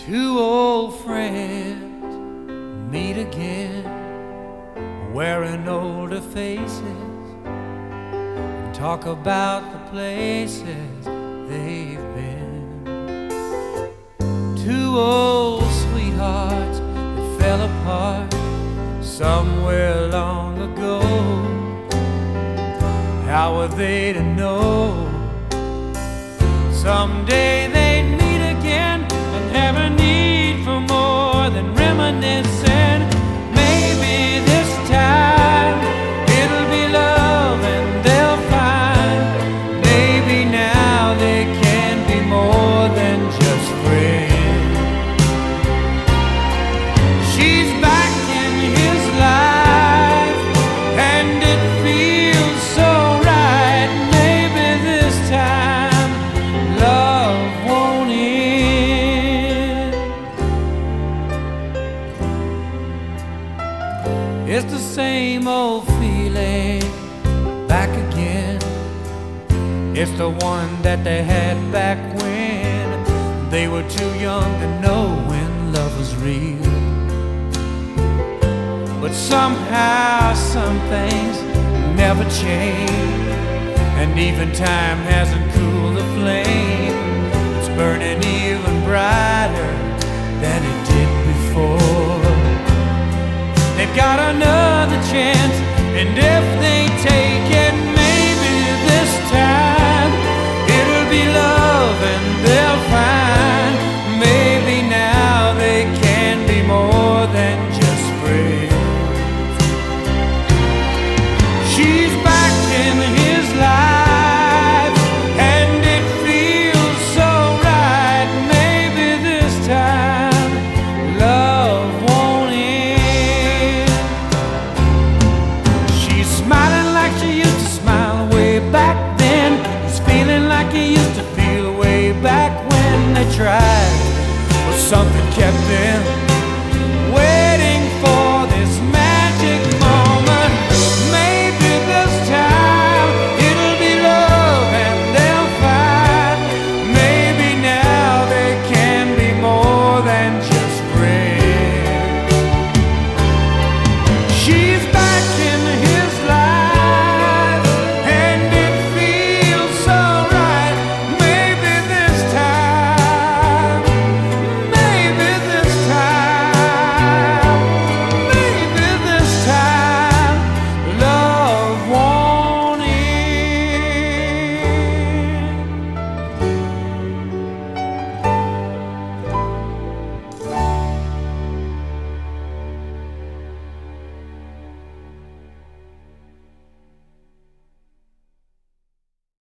Two old friends meet again, wearing older faces, and talk about the places they've been. Two old sweethearts that fell apart somewhere long ago. How were they to know someday they'd meet again and have a need for more than reminiscing? Maybe this time it'll be love and they'll find maybe now they can be more than just friends. She's back in his life and it feels so right. Maybe this time love won't end. It's the same old feeling back again. It's the one that they had back when they were too young to know when love was real. But somehow some things never change, and even time hasn't cooled the flame. It's burning even brighter than it did before. They've got another chance, and if they take it, maybe this time it'll be love and they'll find maybe now they can be more than just friends. She's back in his life and it feels so right. Maybe this time love won't end. She's smiling like she used to smile way back then. He's feeling like he used to feel way back when they tried, but something kept them